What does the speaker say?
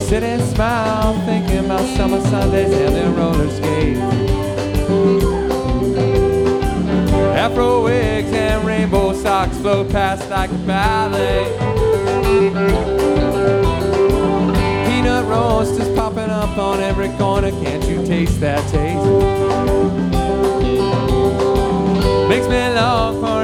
sit and smile, thinking about summer Sundays and their roller skates. Afro wigs and rainbow socks float past like a ballet. Peanut roast is popping up on every corner, can't you taste that taste? Makes me long for